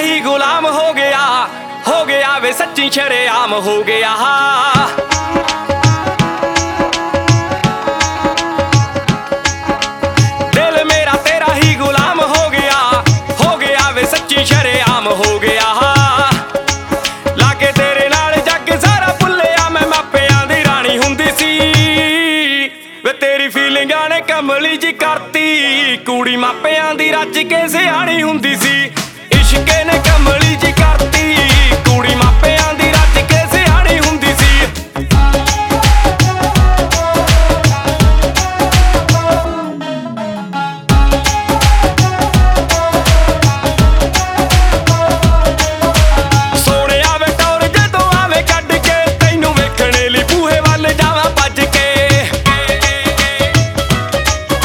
ਹੀ ਗੁਲਾਮ ਹੋ ਗਿਆ ਵੇ ਸੱਚੀ ਸ਼ਰੇਆਮ ਹੋ ਗਿਆ। ਦਿਲ ਮੇਰਾ ਤੇਰਾ ਹੀ ਗੁਲਾਮ ਹੋ ਗਿਆ ਵੇ ਸੱਚੀ ਸ਼ਰੇਆਮ ਹੋ ਗਿਆ। ਲਾਗੇ ਤੇਰੇ ਨਾਲ ਜੱਗ ਸਾਰਾ ਭੁੱਲਿਆ ਮੈਂ ਮਾਪਿਆਂ ਦੀ ਰਾਣੀ ਹੁੰਦੀ ਸੀ ਵੇ ਤੇਰੀ ਫੀਲਿੰਗਾਂ ਨੇ ਕਮਲੀ ਜੀ ਕਰਤੀ ਕੁੜੀ ਮਾਪਿਆਂ ਦੀ ਰੱਜ ਕੇ ਸਿਆਣੀ ਹੁੰਦੀ ਸੀ। ਇਸ਼ਕੇ ਨੇ ਕਮਲੀ ਜੀ ਕਰਤੀ ਕੁੜੀ ਮਾਪਿਆਂ